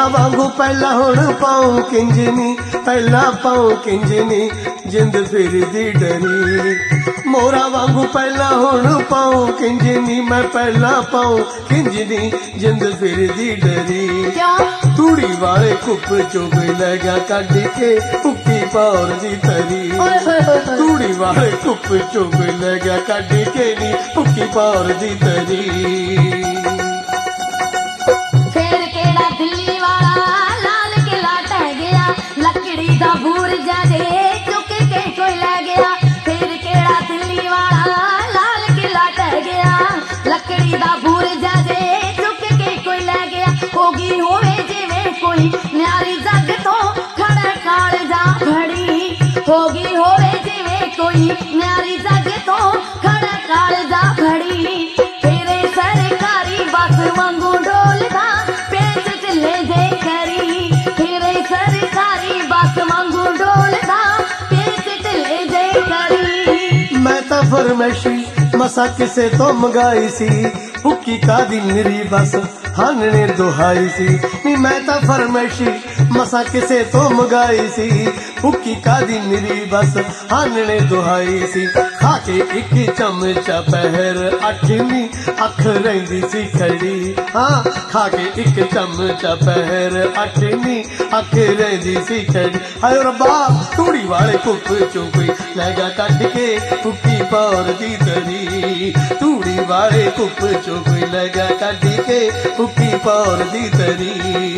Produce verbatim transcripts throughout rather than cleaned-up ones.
मोरा वांगू पहला हुण पाऊं किंजनी, पहला पाऊं किंजनी जिंद फिरदी डरी। मोरा वांगू पहला हुण पाऊं किंजनी, मैं पहला पाऊं किंजनी जिंद फिरदी डरी। तूड़ी वाले कुप चुग लगा कड के भुक्की पौर दी तरी। तूड़ी वाले कुप चुग लगा कड के नी भुक्की पौर दी तरी। फिर केड़ा दिल्ली वाला लाल किला टह गया, लकड़ी दा बुरजा जे चुक के कोई ले गया। फिर केड़ा दिल्ली वाला लाल किला टह गया, लकड़ी दा बुरजा जे चुक के कोई ले गया। होगी होवे जिवें कोई न्यारी जग तो खड़ा कालजा खड़ी। होगी होवे जिवें कोई न्यारी जग तो खड़ा कालजा खड़ी। तेरे सरकारी बस वांगू डोलदा पेच ढिले जे करी। तेरे सरकारी बस वांगू डोलदा पेच ढिले जे करी। मैं तो फरमैशी मसा किसे तो मंगाई सी, भुक्की कादी निरी बस हानने दुहाई सी। नी मैं तो फरमैशी मसा किसे तो मंगाई सी, भुक्की कादी निरी बस हानने दुहाई सी। खाके एक चमचा पहर अठवीं अख रहिंदी सी खड़ी। हाँ खाके एक चमचा पहर अठवीं अख रहिंदी सी खड़ी। हाय रब्बा तूड़ी वाले कुप चुग लगा कड के भुक्की पौर दी तरी। तूड़ी वाले कुप चुग लगा कड के भुक्की पौर दी तरी।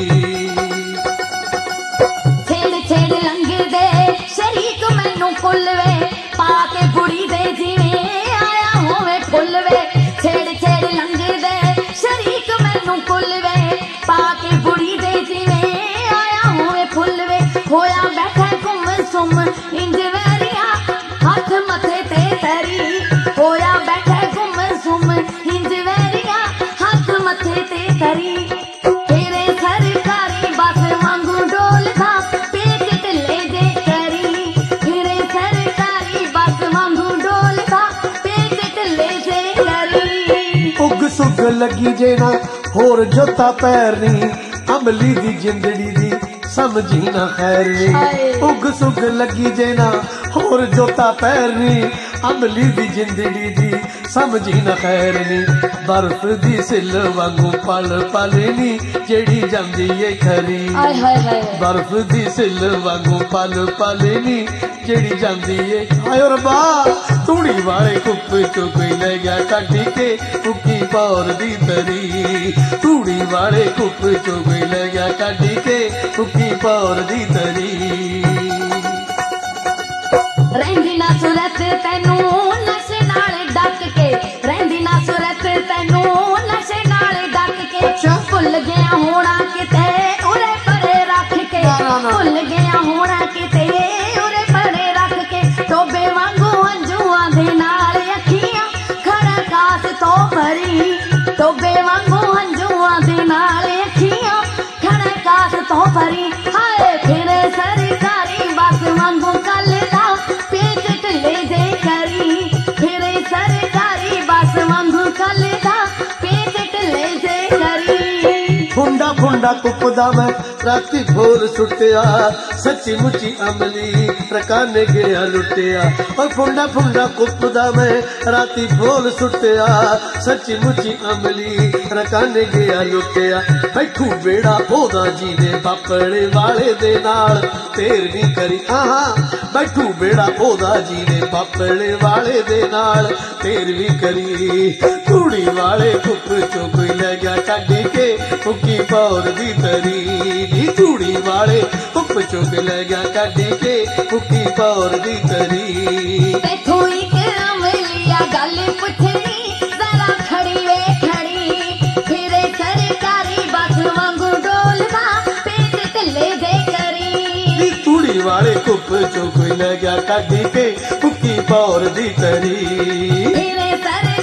छेड़ छेड़ लंघदे शरीक मैनू फुल वे, पाके बुड़ी दे जिवें आया होवे फुल वे। छेड़ छेड़ लंघदे शरीक मैनू फुल वे, पाके बुड़ी दे जिवें आया होवे फुल वे। होया बैठा गुम सुम इंज वैरिया हाथ मथे ते तरी। होया बैठा गुम सुम इंज वैरिया हाथ मथे ते तरी। तेरे सरकारी बस वांगू डोलदा पेच ढिले जे करी। तेरे सरकारी बस वांगू डोलदा पेच ढिले जे करी। उग सुग लगी जे ना होर जोता पैरनी, अमली दी जिंदड़ी दी समझी ना खैर नी। उग सुग लगी जे ना होर जोता पैरनी, अमली दी जिंदड़ी दी समझी न खैर नी। बर्फ दी सिल वांगू पल पल नी जेड़ी जांदी ए खरी। बर्फ दी सिल वांगू पल पल नी जेड़ी जांदी ए। आयो रब्बा तूड़ी वाले कुप चुग ले गया कड के भुक्की पौर दी तरी। तूड़ी वाले कुप चुग ले गया कड के भुक्की पौर दी तरी। रहिंदी ना सूरत तैनू नशे नाल डक के, रहिंदी ना सूरत तैनू नशे नाल डक के। भुल गया होना किते उरे परे रख के, भुल गया होना किते उरे परे रख के। टोबे वांगू अंजुआं दे नाल अखियां खड़ा कास तो भरी। टोबे वांगू अंजुआं दे नाल अखियां खड़ा कास तो भरी। हाय फिर सरकारी बस वांगू कलदा पेच ढिले जे करी। फिर सरकारी बस वांगू कलदा पेच ढिले जे करी। फुंडा फुंडा कुपदा मैं राती भोर सुटिया, सच्ची मुची अमली रकाने गया लुटिया। और फुंडा फुंडा कुपदा मैं राती भोर सुटिया, सच्ची मुची अमली रकाने गया लुटिया। बैठू बेड़ा ओदा जी ने बापड़े वाले दे नाल तेरवी करी। आहा बैठू बेड़ा ओदा जी ने बापड़े वाले दे नाल तेरवी करी। तूड़ी वाले कुप चुग ले गया कड के भुक्की पौर दी तरी। तूड़ी वाले कुप चुग ले गया कड के भुक्की पौर दी तरी। तैथों इक अमलिया गल पुछनी जरा खड़ी वे खड़ी। फिरे सरकारी बस वांगू डोलदा पेच ढिले जे करी। तूड़ी वाले कुप चुग ले गया कड के भुक्की पौर दी तरी। फिरे सर